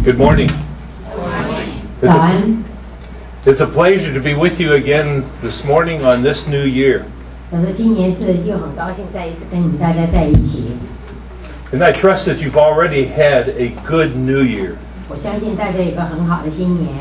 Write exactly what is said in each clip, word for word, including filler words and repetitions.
Good morning. It's 早 a, 安， it's a pleasure to be with you again this morning on this new year. 我说今年是又很高兴再一次跟你们大家在一起。 And I trust that you've already had a good new year. 我相信大家有个很好的新年。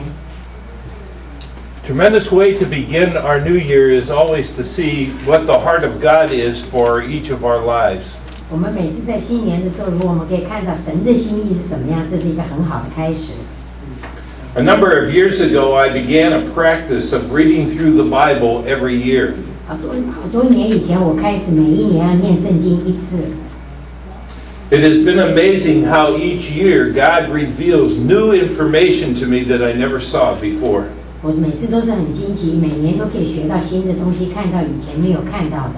Tremendous way to begin our new year is always to see what the heart of God is for each of our lives. 我们每次在新年的时候，如果我们可以看到神的心意是什么样，这是一个很好的开始。 A number of years ago, I began a practice of reading through the Bible every year. 好多好多年以前，我开始每一年要念圣经一次。 It has been amazing how each year God reveals new information to me that I never saw before. 我每次都是很惊奇，每年都可以学到新的东西，看到以前没有看到的。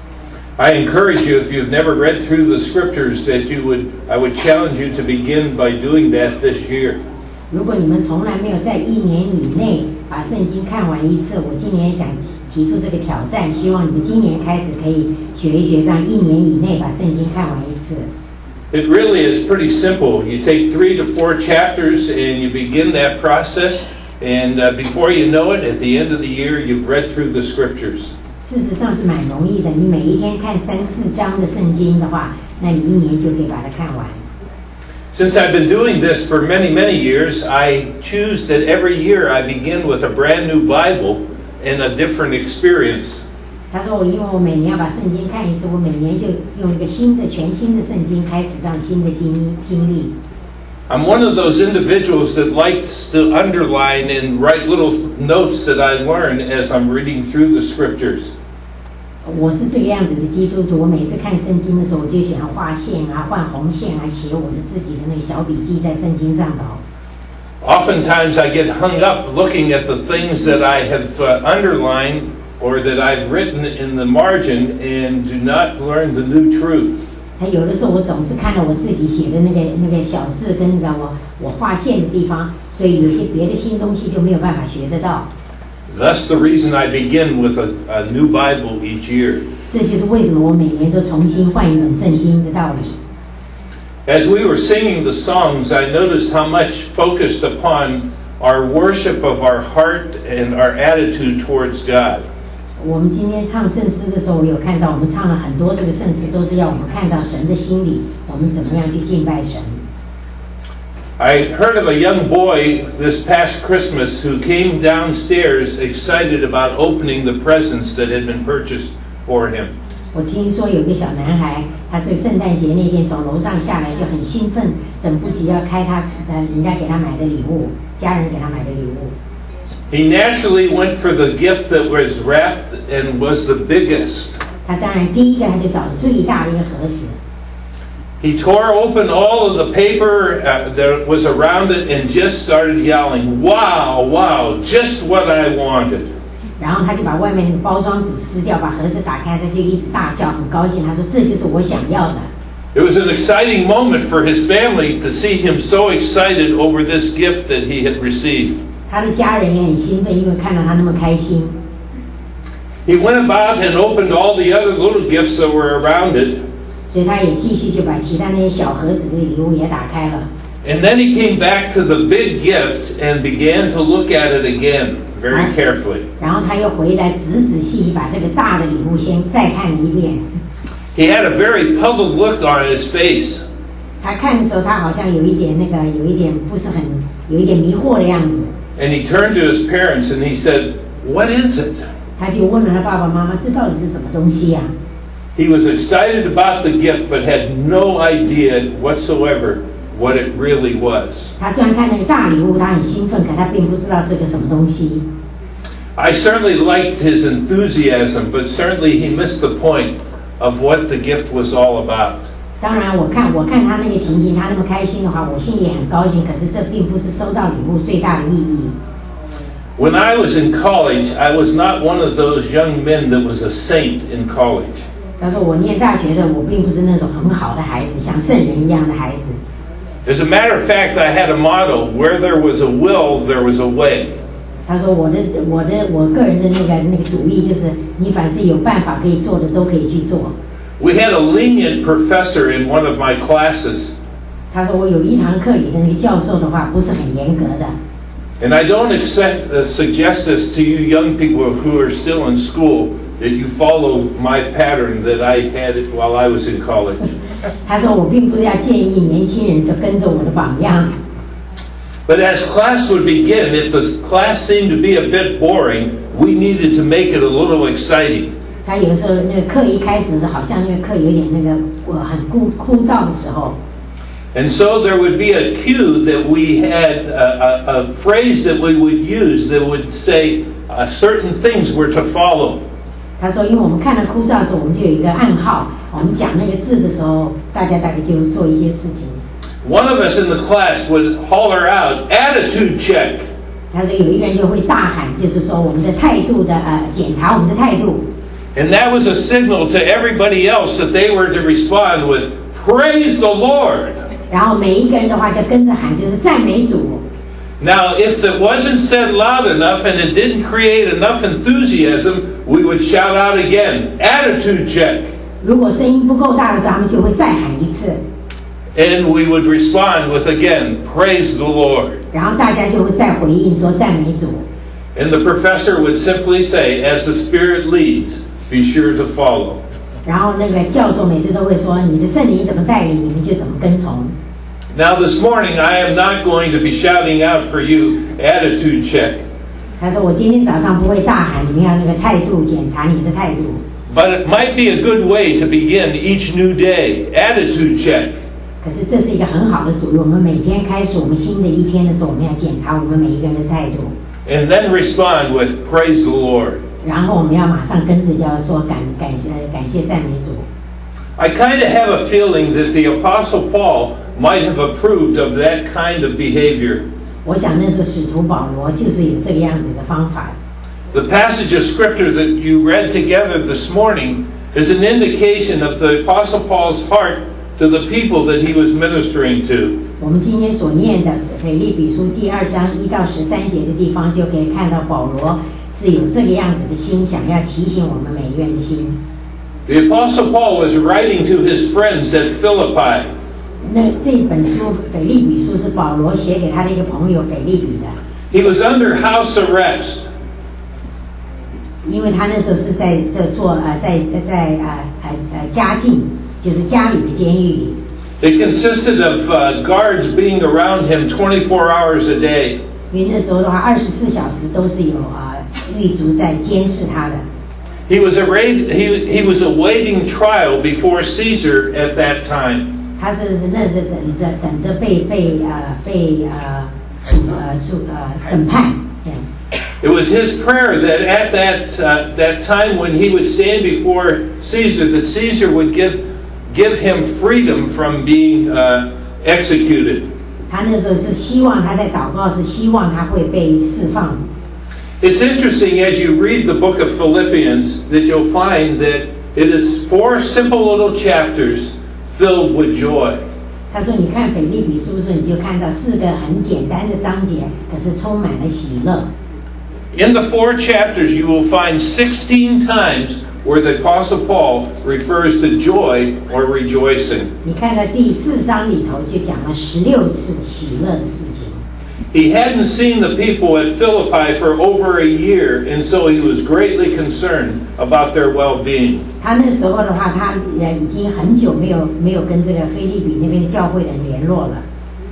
I encourage you, if you've never read through the scriptures, that you would, I would challenge you to begin by doing that this year. 如果你们从来没有在一年以内把圣经看完一次，我今年想提出这个挑战，希望你们今年开始可以学一学，这样一年以内把圣经看完一次。 It really is pretty simple. You take three to four chapters and you begin that process, and uh, before you know it, at the end of the year, you've read through the scriptures. 事实上是蛮容易的，你每一天看三四章的圣经的话，那你一年就可以把它看完。 Since I've been doing this for many, many years, I choose that every year I begin with a brand new Bible and a different experience. 他说我因为我每年要把圣经看一次，我每年就用一个新的全新的圣经开始这样新的经经历。 I'm one of those individuals that likes to underline and write little notes that I learn as I'm reading through the scriptures. 我是这个样子的基督徒，我每次看圣经的时候，我就喜欢画线啊、画红线啊，写我的自己的那个小笔记在圣经上头。 Oftentimes I get hung up looking at the things that I have uh, underlined or that I've written in the margin and do not learn the new truth. 他有的时候我总是看到我自己写的那个那个小字跟那个我我画线的地方，所以有些别的新东西就没有办法学得到。 That's the reason I begin with a, a new Bible each year. 这就是为什么我每年都重新换一本圣经的道理。 As we were singing the songs, I noticed how much focused upon our worship of our heart and our attitude towards God. 我们今天唱圣诗的时候，我有看到我们唱了很多这个圣诗，都是要我们看到神的心里，我们怎么样去敬拜神。 I heard of a young boy this past Christmas who came downstairs excited about opening the presents that had been purchased for him. 我听说有个小男孩，他这个圣诞节那天从楼上下来就很兴奋，等不及要开他呃人家给他买的礼物，家人给他买的礼物。 He naturally went for the gift that was wrapped and was the biggest. 他当然第一个他就找了最大的一个盒子。 He tore open all of the paper uh, that was around it and just started yelling, "Wow, wow, just what I wanted." 然后他就把外面那个包装纸撕掉，把盒子打开，他就一直大叫，很高兴。他说：“这就是我想要的。” It was an exciting moment for his family to see him so excited over this gift that he had received. 他的家人也很兴奋，因为看到他那么开心。 He went about and opened all the other little gifts that were around it. 所以他也继续就把其他那些小盒子的礼物也打开了。 And then he came back to the big gift and began to look at it again very carefully. 然后他又回来仔仔细细把这个大的礼物先再看一遍。 He had a very puzzled look on his face. 他看的时候，他好像有一点那个，有一点不是很，有一点迷惑的样子。 And he turned to his parents and he said, "What is it?" 他就问了他爸爸妈妈：“这到底是什么东西呀？” He was excited about the gift but had no idea whatsoever what it really was. 他虽然看那个大礼物，他很兴奋，可他并不知道是个什么东西。 I certainly liked his enthusiasm, but certainly he missed the point of what the gift was all about. 当然，我看我看他那个情形，他那么开心的话，我心里很高兴。可是这并不是收到礼物最大的意义。 When I was in college, I was not one of those young men that was a saint in college. 他说我念大学的，我并不是那种很好的孩子，像圣人一样的孩子。 As a matter of fact, I had a motto: where there was a will, there was a way. 他说我的我的我个人的那个那个主意就是，你凡是有办法可以做的，都可以去做。 We had a lenient professor in one of my classes 他说我有一堂课里的那个教授的话不是很严格的。 And I don't accept, uh, suggest this to you young people who are still in school, that you follow my pattern that I had while I was in college. 他说我并不是要建议年轻人就跟着我的榜样。 But as class would begin, if the class seemed to be a bit boring, we needed to make it a little exciting. 他有时候那个课一开始好像那个课有点那个呃很枯枯燥的时候。 And so there would be a cue that we had, a, a, a phrase that we would use that would say uh, certain things were to follow. 他说因为我们看到枯燥的时候我们就有一个暗号，我们讲那个字的时候大家大概就做一些事情。 One of us in the class would holler out, attitude check. 他说有一个人就会大喊，就是说我们的态度的呃检查我们的态度。 And that was a signal to everybody else that they were to respond with, praise the Lord. 然后每一个人的话就跟着喊，就是赞美主。 Now, if it wasn't said loud enough and it didn't create enough enthusiasm, we would shout out again, attitude check. 如果声音不够大的时候，他们就会再喊一次。 And we would respond with again, praise the Lord. 然后大家就会再回应说赞美主。 And the professor would simply say, as the Spirit leads, be sure to follow. 然后那个教授每次都会说，你的圣灵怎么带领，你们就怎么跟从。 Now this morning I am not going to be shouting out for you attitude check. 他说我今天早上不会大喊你们要那个态度检查你的态度。 But it might be a good way to begin each new day. Attitude check. 可是这是一个很好的主意，我们每天开始我们新的一天的时候，我们要检查我们每一个人的态度。 And then respond with praise the Lord. 然后我们要马上跟着就要说感感谢感谢赞美主。 I kind of have a feeling that the Apostle Paul might have approved of that kind of behavior. 我想那是使徒保罗就是有这个样子的方法。 The passage of scripture that you read together this morning is an indication of the Apostle Paul's heart to the people that he was ministering to. 我们今天所念的腓立比书第二章一到十三节的地方，就可以看到保罗是有这个样子的心，想要提醒我们每一个人的心。 The Apostle Paul was writing to his friends at Philippi. 那这本书腓立比书是保罗写给他的一个朋友腓立比的。 He was under house arrest. 因为他那时候是在这做呃在在在呃呃呃家境，就是家里的监狱里。 It consisted of uh, guards being around him twenty-four hours a day. 因为那时候的话，二十四小时都是有啊、呃、狱卒在监视他的。 He was arraigned, he he was awaiting trial before Caesar at that time. 他是那是等着等着被被呃被呃处呃处呃审判。 It was his prayer that at that uh, that time when he would stand before Caesar, that Caesar would give give him freedom from being uh, executed. 他那时候是希望他在祷告，是希望他会被释放。 It's interesting as you read the book of Philippians that you'll find that it is four simple little chapters filled with joy. 他说：“你看腓立比书的时候，你就看到四个很简单的章节，可是充满了喜乐。” In the four chapters, you will find sixteen times where the Apostle Paul refers to joy or rejoicing. 你看到第四章里头就讲了十六次喜乐的事情。 He hadn't seen the people at Philippi for over a year, and so he was greatly concerned about their well-being. 他那时候的话，他已经很久没有没有跟这个腓立比那边的教会人联络了。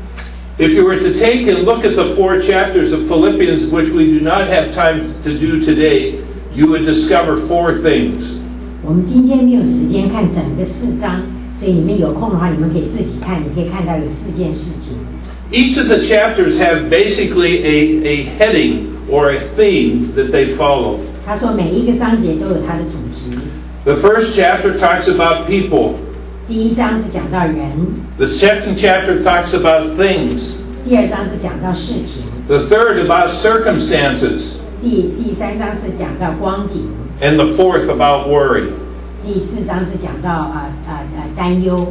If you were to take and look at the four chapters of Philippians, which we do not have time to do today, you would discover four things. 我们今天没有时间看整个四章，所以你们有空的话，你们可以自己看，你可以看到有四件事情。 Each of the chapters have basically a, a heading or a theme that they follow. 他说每一个章节都有它的主题。 The first chapter talks about people. 第一章是讲到人。 The second chapter talks about things. 第二章是讲到事情。 The third about circumstances. 第第三章是讲到光景。 And the fourth about worry. 第四章是讲到啊啊啊担忧。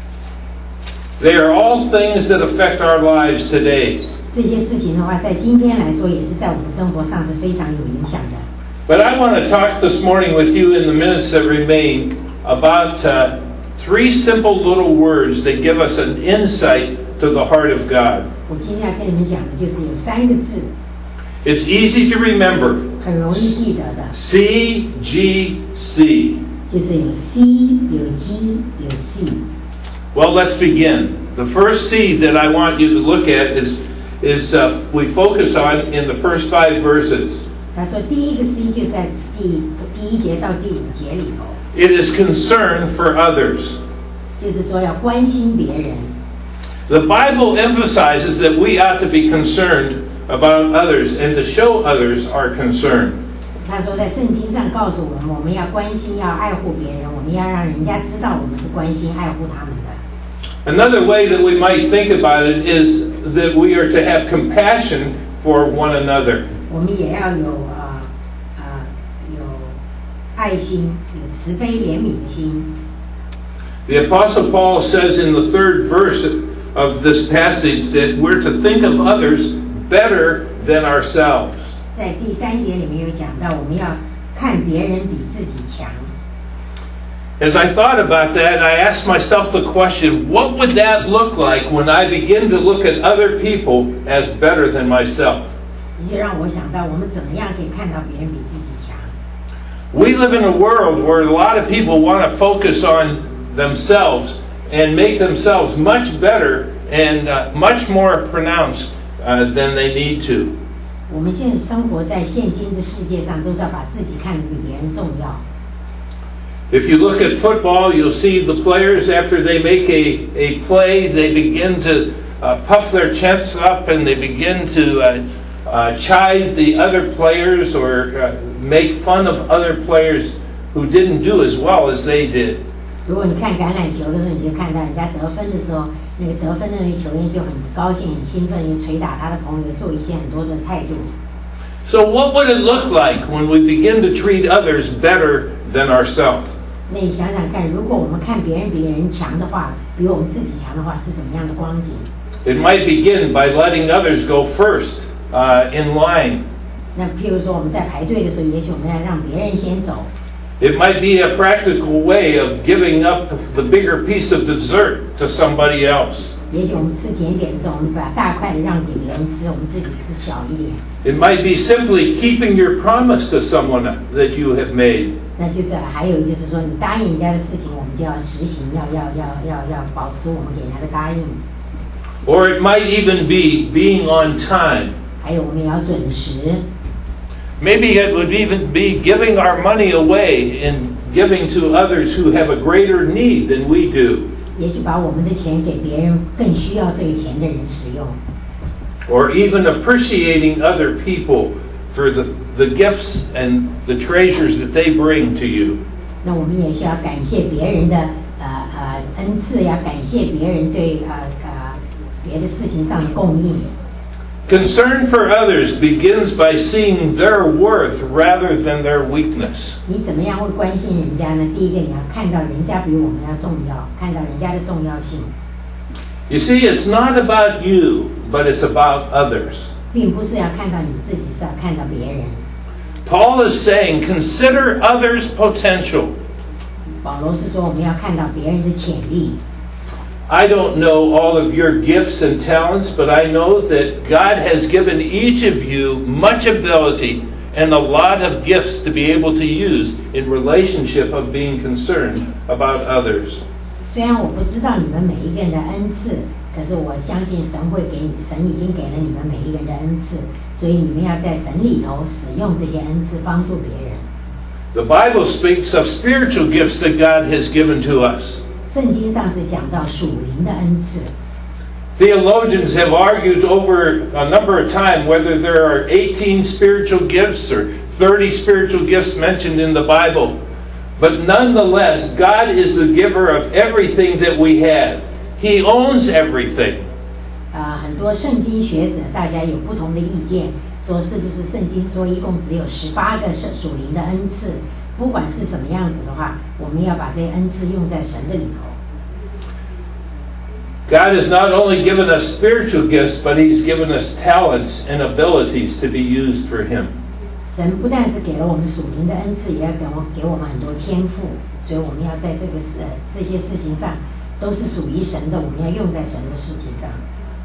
They are all things that affect our lives today. 这些事情的话，在今天来说，也是在我们生活上是非常有影响的。 But I want to talk this morning with you in the minutes that remain about uh, Three simple little words that give us an insight to the heart of God. 我今天要跟你们讲的就是有三个字， It's easy to remember. 很容易记得的， C G C. 就是有 C 有 G 有 C。 Well, let's begin. The first C that I want you to look at is, is uh, we focus on in the first five verses. 他说第一个 C 就在第第一节到第五节里头， It is concern for others. 就是说要关心别人。 The Bible emphasizes that we ought to be concerned about others and to show others our concern. 他说在圣经上告诉我们，我们要关心要爱护别人，我们要让人家知道我们是关心爱护他们的。 Another way that we might think about it is that we are to have compassion for one another. 我们也要有呃呃有爱心，有慈悲怜悯的心。 The Apostle Paul says in the third verse of this passage that we're to think of others better than ourselves. 在第三节里面有讲到，我们要看别人比自己强。 As I thought about that, I asked myself the question, what would that look like when I begin to look at other people as better than myself? 就让我想到，我们怎么样可以看到别人比自己强？ We live in a world where a lot of people want to focus on themselves and make themselves much better and uh, much more pronounced uh, than they need to. 我们现在生活在现今的世界上，都是要把自己看得比别人重要。 If you look at football, you'll see the players, after they make a, a play, they begin to uh, puff their chests up and they begin to uh, uh, chide the other players or uh, make fun of other players who didn't do as well as they did. 如果你看橄榄球的时候，你就看到人家得分的时候，那个得分的那个球员就很高兴、很兴奋，就捶打他的朋友，做一些很多的态度。 So what would it look like when we begin to treat others better than ourselves? 那你想想看，如果我们看别人比人强的话，比我们自己强的话，是什么样的光景？ It might begin by letting others go first uh, in line. 那譬如说我们在排队的时候，也许我们要让别人先走。 It might be a practical way of giving up the bigger piece of dessert to somebody else. 也许我们吃甜点的时候，我们把大块的让给别人吃，我们自己吃小一点。 It might be simply keeping your promise to someone that you have made. 那就是还有就是说，你答应人家的事情，我们就要实行，要要要要要保持我们给人家的答应。 Or it might even be being on time. 还有我们也要准时。 Maybe it would even be giving our money away and giving to others who have a greater need than we do. 也许把我们的钱给别人更需要这个钱的人使用。 Or even appreciating other people for the, the gifts and the treasures that they bring to you. 那我们也需要感谢别人的呃呃恩赐，要感谢别人对呃呃别的事情上的供应。 Concern for others begins by seeing their worth rather than their weakness. 你怎么样会关心人家呢？第一个，你要看到人家比我们要重要，看到人家的重要性。 You see, it's not about you, but it's about others. 并不是要看到你自己，是要看到别人。 Paul is saying, consider others' potential. 保罗是说我们要看到别人的潜力。 I don't know all of your gifts and talents, but I know that God has given each of you much ability and a lot of gifts to be able to use in relationship of being concerned about others. 虽然我不知道你们每一个人的恩赐，可是我相信神会给你，神已经给了你们每一个人的恩赐，所以你们要在神里头使用这些恩赐，帮助别人。 The Bible speaks of spiritual gifts that God has given to us. 圣经上是讲到属灵的恩赐。 Theologians have argued over a number of times whether there are eighteen spiritual gifts or thirty spiritual gifts mentioned in the Bible. But nonetheless, God is the giver of everything that we have. He owns everything. 呃，很多圣经学者大家有不同的意见，说是不是圣经说一共只有十八个属灵的恩赐？不管是什么样子的话，我们要把这些恩赐用在神的里头。 God has not only given us spiritual gifts, but He's given us talents and abilities to be used for Him. 神不但是给了我们属灵的恩赐，也要给我给我们很多天赋。 所以我们要在这个事这些事情上都是属于神的，我们要用在神的事情上。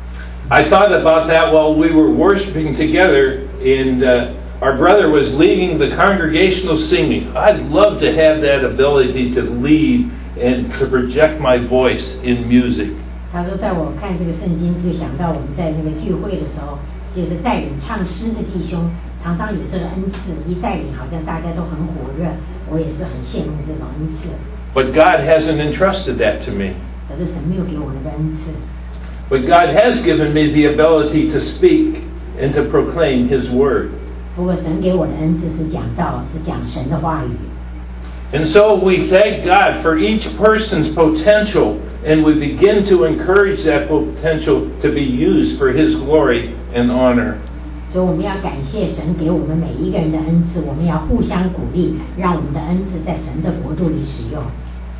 I thought about that while we were worshiping together, and uh, our brother was leading the congregational singing. I'd love to have that ability to lead and to project my voice in music. 他说，在我看这个圣经，就想到我们在那个聚会的时候，就是带领唱诗的弟兄，常常有这个恩赐，一带领好像大家都很火热，我也是很羡慕这种恩赐。 But God hasn't entrusted that to me. 可是神没有给我那个恩赐。 But God has given me the ability to speak and to proclaim His word. 不过神给我的恩赐是讲道，是讲神的话语。 And so we thank God for each person's potential, and we begin to encourage that potential to be used for His glory and honor. 所以我们要感谢神给我们每一个人的恩赐，我们要互相鼓励，让我们的恩赐在神的国度里使用。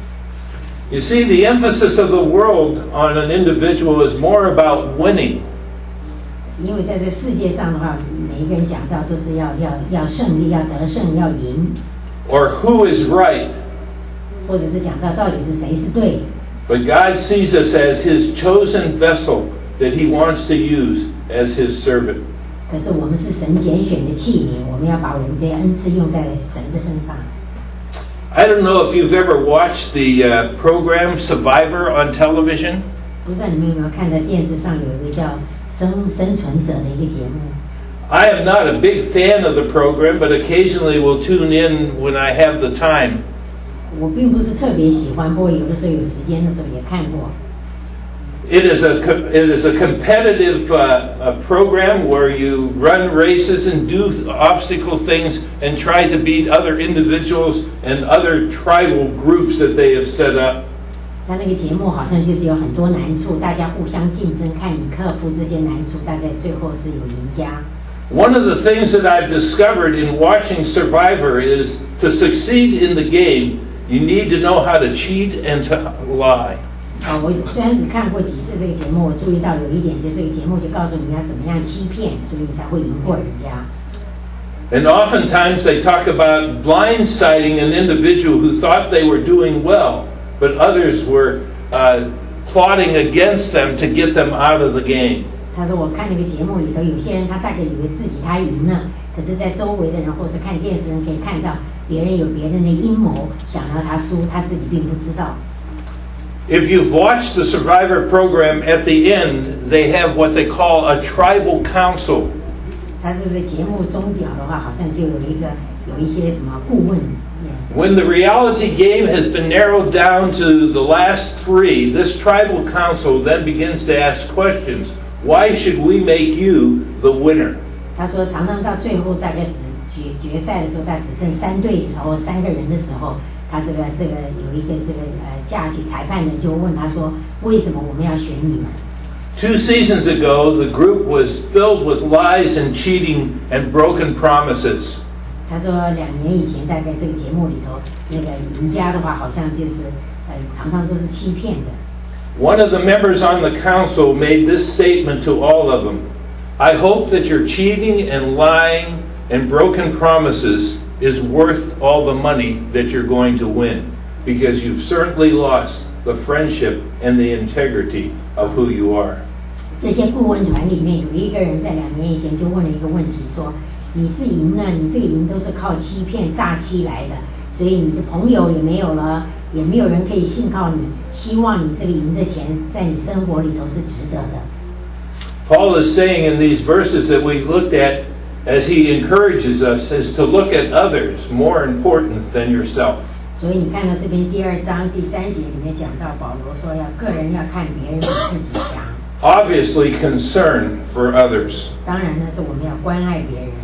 You see, the emphasis of the world on an individual is more about winning. 因为在这世界上的话，每一个人讲到都是要要要胜利，要得胜，要赢。 Or who is right. 或者是讲到到底是谁是对。 But God sees us as His chosen vessel that He wants to use as His servant. 可是我们是神拣选的器皿，我们要把我们这些恩赐用在神的身上。 I don't know if you've ever watched the uh, program Survivor on television. 不知道你们有没有看到电视上有一个叫生生存者的一个节目。 I am not a big fan of the program, but occasionally will tune in when I have the time. 我并不是特别喜欢，不过有的时候有时间的时候也看过。 It is a it is a competitive uh, a program where you run races and do obstacle things and try to beat other individuals and other tribal groups that they have set up. 他那个节目好像就是有很多难处，大家互相竞争，看你克服这些难处，大概最后是有赢家。 One of the things that I've discovered in watching Survivor is to succeed in the game, you need to know how to cheat and to lie. 啊，我虽然只看过几次这个节目，我注意到有一点，就这个节目就告诉你要怎么样欺骗，所以你才会赢过人家。 And oftentimes they talk about blindsiding an individual who thought they were doing well, but others were uh, plotting against them to get them out of the game. 他说我看那个节目里头，有些人他大概以为自己他赢了，可是在周围的人或是看电视人可以看到别人有别人的阴谋，想要他输，他自己并不知道。 If you've watched the Survivor program, at the end they have what they call a tribal council. 他这个节目终表的话，好像就有一个有一些什么顾问。 When the reality game has been narrowed down to the last three, this tribal council then begins to ask questions. Why should we make you the winner? 他说，常常到最后大概只决决赛的时候，他只剩三队的时候，三个人的时候，他这个这个有一个这个呃价值裁判人就问他说，为什么我们要选你们？ Two seasons ago, the group was filled with lies and cheating and broken promises. 他说，两年以前，大概这个节目里头，那个赢家的话，好像就是呃常常都是欺骗的。 One of the members on the council made this statement to all of them. I hope that your cheating and lying and broken promises is worth all the money that you're going to win, because you've certainly lost the friendship and the integrity of who you are. 这些顾问团里面有一个人在两年以前就问了一个问题，说你是赢了，你这个赢都是靠欺骗诈欺来的，所以你的朋友也没有了，也没有人可以信靠你，希望你这个赢的钱在你生活里头是值得的。 Paul is saying in these verses that we looked at, as he encourages us, is to look at others more important than yourself. 所以你看到这边第二章第三节里面讲到保罗说要个人要看别人比自己强。 Obviously concern for others. 当然呢，是我们要关爱别人。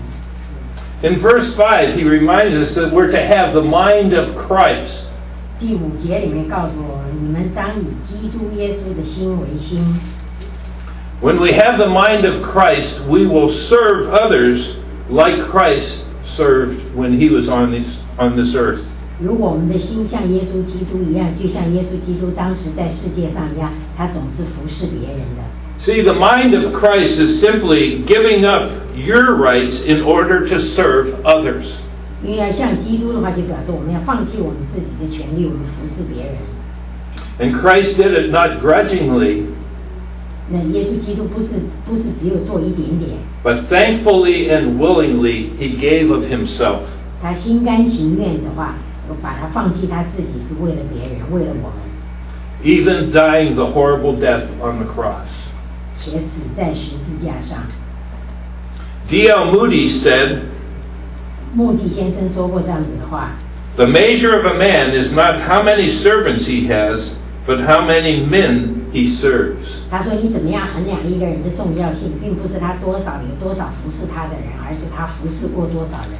In verse five, he reminds us that we're to have the mind of Christ. 第五节里面告诉我们，你们当以基督耶稣的心为心。 When we have the mind of Christ, we will serve others like Christ served when he was on this on this earth. 如果我们的心像耶稣基督一样，就像耶稣基督当时在世界上一样，他总是服侍别人的。 See, the mind of Christ is simply giving up your rights in order to serve others. 因为要像基督的话，就表示我们要放弃我们自己的权利，我们服侍别人。 And Christ did it not grudgingly, 那耶稣基督不是不是只有做一点点， but thankfully and willingly he gave of himself. 他心甘情愿的话，把他放弃他自己，是为了别人，为了我们， Even dying the horrible death on the cross. 且死在十字架上。 D L Moody said, 穆迪先生说过这样子的话 "The measure of a man is not how many servants he has, but how many men he serves." 他说：“你怎么样衡量一个人的重要性，并不是他多少有多少服侍他的人，而是他服侍过多少人。”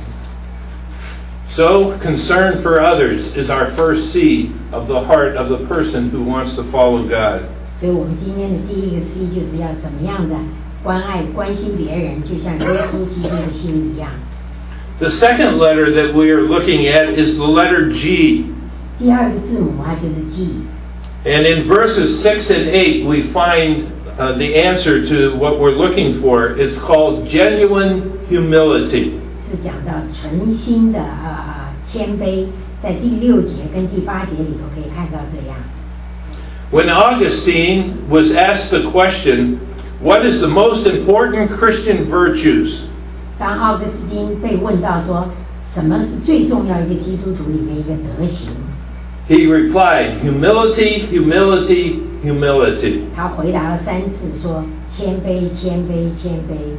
So, concern for others is our first C of the heart of the person who wants to follow God. 所以我们今天的第一个 C 就是要怎么样的关爱、关心别人，就像耶稣基督的心一样。 The second letter that we are looking at is the letter G. 第二个字母啊，就是 G。 And in verses six and eight, we find uh, the answer to what we're looking for. It's called genuine humility. 是讲到诚心的啊啊谦卑，在第六节跟第八节里头可以看到这样。 When Augustine was asked the question, "What is the most important Christian virtues?" 当奥格斯丁被问到说什么是最重要一个基督徒里面一个德行， he replied, "Humility, humility, humility." 他回答了三次说谦卑、谦卑、谦卑。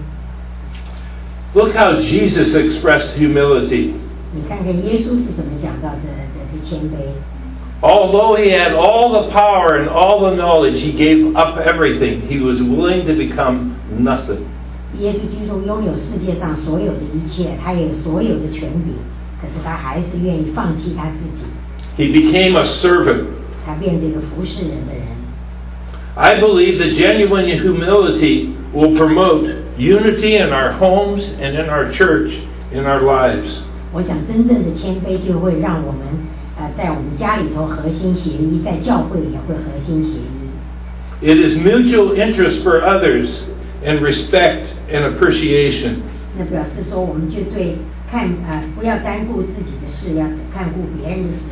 Look how Jesus expressed humility. 你看看耶稣是怎么讲到这这这谦卑。 Although he had all the power and all the knowledge, he gave up everything. He was willing to become nothing. 耶稣基督拥有世界上所有的一切，他有所有的权柄，可是他还是愿意放弃他自己。 He became a servant. 他变成一个服侍人的人。 I believe that genuine humility will promote unity in our homes and in our church, in our lives. 我想真正的谦卑就会让我们呃在我们家里头合心协力，在教会也会合心协力。 It is mutual interest for others and respect and appreciation. 那表示说，我们就对看呃不要单顾自己的事，要只看顾别人的事。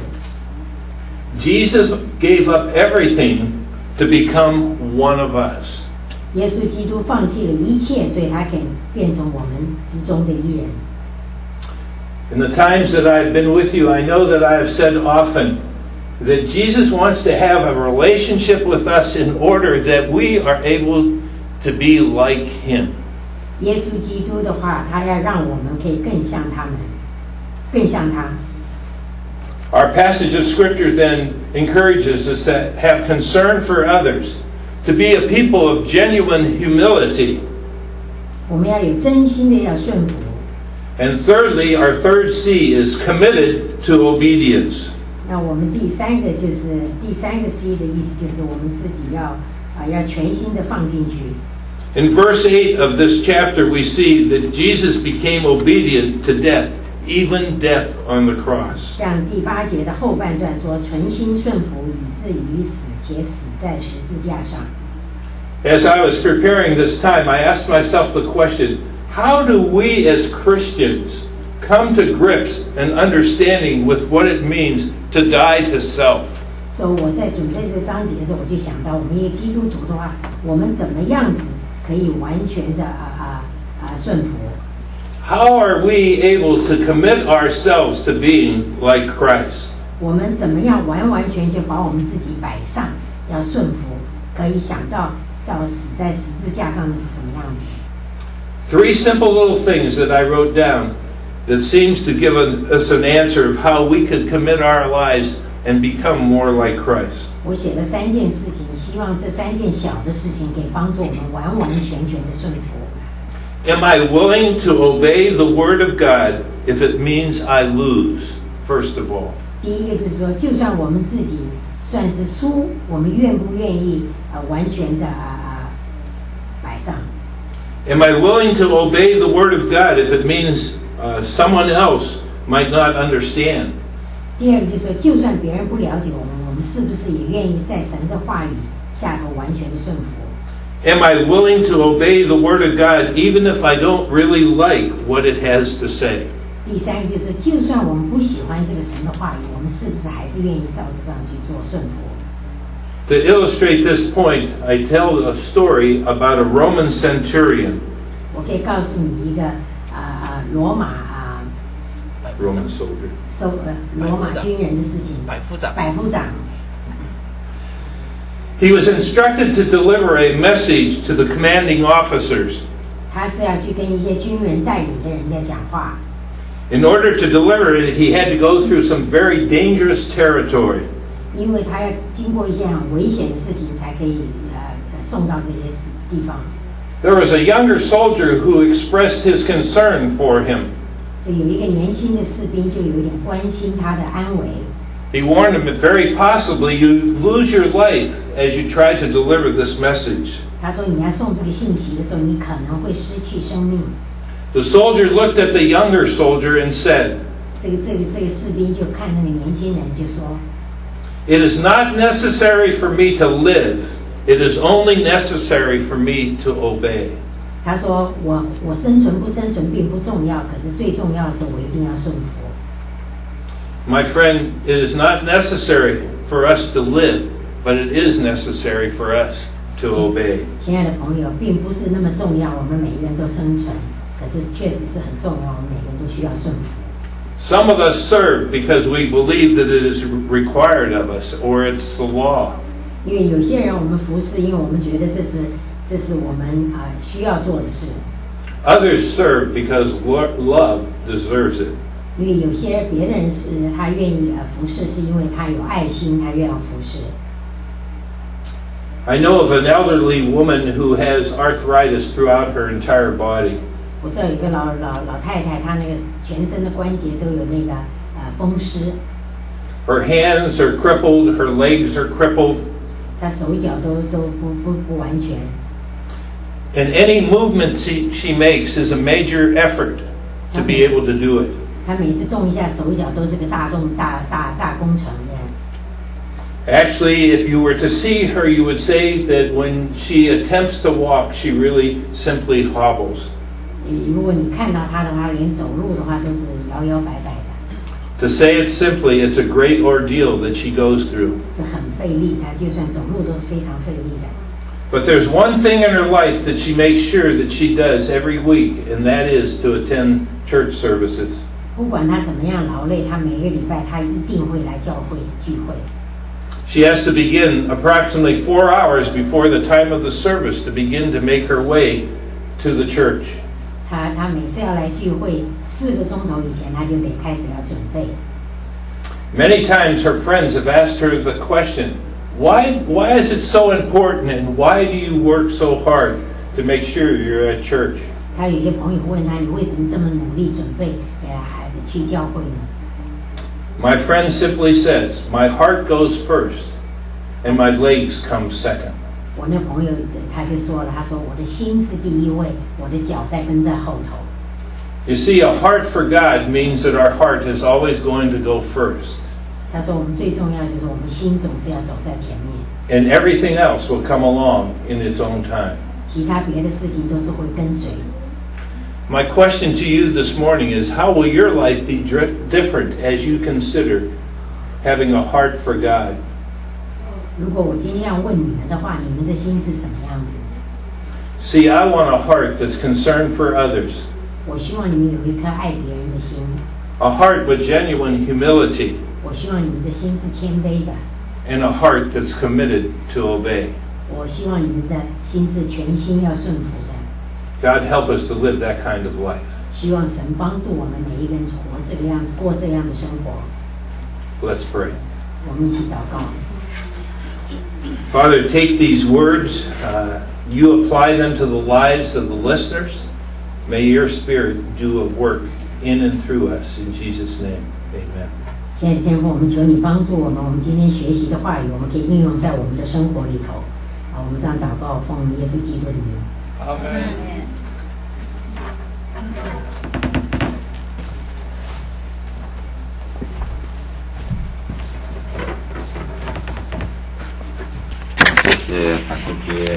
Jesus gave up everything to become one of us. 耶稣基督放弃了一切，所以他可以变成我们之中的一人。 In the times that I've been with you, I know that I have said often that Jesus wants to have a relationship with us in order that we are able to be like Him. 耶稣基督的话，他要让我们可以更像他们，更像他。 Our passage of Scripture then encourages us to have concern for others, to be a people of genuine humility. 我们要有真心的要顺服。 And thirdly, our third C is committed to obedience. 那我们第三个就是第三个 C 的意思，就是我们自己要啊要全心的放进去。 In verse eight of this chapter, we see that Jesus became obedient to death, even death on the cross. 像第八节的后半段说，存心顺服，以至于死，且死在十字架上。 As I was preparing this time, I asked myself the question, how do we as Christians come to grips and understanding with what it means to die to self? 所以我在准备这个章节的时候，我就想到，我们一个基督徒的话，我们怎么样子可以完全的啊啊啊顺服？ How are we able to commit ourselves to being like Christ? 我们怎么样完完全全把我们自己摆上，要顺服，可以想到到死在十字架上是什么样子？ Three simple little things that I wrote down that seems to give us an answer of how we could commit our lives and become more like Christ. 我写了三件事情，希望这三件小的事情可以帮助我们完完全全的顺服。 Am I willing to obey the Word of God if it means I lose, first of all? 第一个就是说，就算我们自己算是输，我们愿不愿意呃完全的啊啊摆上？ Am I willing to obey the Word of God if it means uh, someone else might not understand? 第二个就是说，就算别人不了解我们，我们是不是也愿意在神的话语下头完全的顺服？ Am I willing to obey the Word of God even if I don't really like what it has to say? 第三个就是，就算我们不喜欢这个神的话语，我们是不是还是愿意照着这样去做顺服？ To illustrate this point, I tell a story about a Roman centurion. 我可以告诉你一个啊啊罗马啊 Roman soldier. 收呃罗马军人的事情。 百夫长。 百夫长。 He was instructed to deliver a message to the commanding officers. 他是要去跟一些军人带领的人在讲话。 In order to deliver it, he had to go through some very dangerous territory. 因为他要经过一些很危险的事情，才可以呃送到这些地方。 There was a younger soldier who expressed his concern for him. 所以有一个年轻的士兵就有一点关心他的安危。 He warned him that very possibly you lose your life as you try to deliver this message. 他说你要送这个信息的时候，你可能会失去生命。 The soldier looked at the younger soldier and said, 这个这个这个士兵就看那个年轻人就说 "It is not necessary for me to live. It is only necessary for me to obey." 他说我我生存不生存并不重要，可是最重要的是我一定要顺服。 My friend, it is not necessary for us to live, but it is necessary for us to obey. 亲爱的朋友，并不是那么重要，我们每个人都生存，可是确实是很重要，我们每个人都需要顺服。 Some of us serve because we believe that it is required of us, or it's the law. 因为有些人我们服侍，因为我们觉得这是这是我们啊、呃、需要做的事。 Others serve because love deserves it. 因为有些别的人是他愿意呃服侍，是因为他有爱心，他愿意服侍。 I know of an elderly woman who has arthritis throughout her entire body. 我这有一个老老老太太，她那个全身的关节都有那个呃风湿。 Her hands are crippled, her legs are crippled. 她手脚都都不不不完全。 And any movement she, she makes is a major effort to be able to do it. 她每次动一下手脚都是个大动大大大工程的。 Actually, if you were to see her, you would say that when she attempts to walk, she really simply hobbles. 如果你看到她的话，连走路的话都是摇摇摆摆的。 To say it simply, it's a great ordeal that she goes through. 是很费力，她就算走路都是非常费力的。 But there's one thing in her life that she makes sure that she does every week, and that is to attend church services. 不管她怎么样劳累，她每个礼拜她一定会来教会聚会。 She has to begin approximately four hours before the time of the service to begin to make her way to the church. 她她每次要来聚会，四个钟头以前，她就得开始要准备。 Many times her friends have asked her the question, why, why is it so important and why do you work so hard to make sure you're at church? 她有些朋友问她，你为什么这么努力准备呃孩子去教会呢？ My friend simply says, my heart goes first and my legs come second. 我那朋友他就说了，他说我的心是第一位，我的脚在跟在后头。 You see, a heart for God means that our heart is always going to go first. 他说我们最重要就是我们心总是要走在前面。 And everything else will come along in its own time. 其他别的事情都是会跟随。 My question to you this morning is, how will your life be different as you consider having a heart for God? 如果我今天要问你们的话，你们的心是什么样子 See, I want a heart that's concerned for others. 我希望你们有一颗爱别人的心。 A heart with genuine humility. 我希望你们的心是谦卑的。 And a heart that's committed to obey. 我希望你们的心是全心要顺服的。 God help us to live that kind of life. 希望神帮助我们每一个人活这个样子，过这样的生活。 Let's pray. 我们一起祷告。 Father, take these words, uh, you apply them to the lives of the listeners. May your Spirit do a work in and through us. In Jesus' name, amen. 亲爱的天父，我们求你帮助我们，我们今天学习的话语，我们可以应用在我们的生活里头。啊，我们这样祷告，奉耶稣基督的名。 Amen. Así que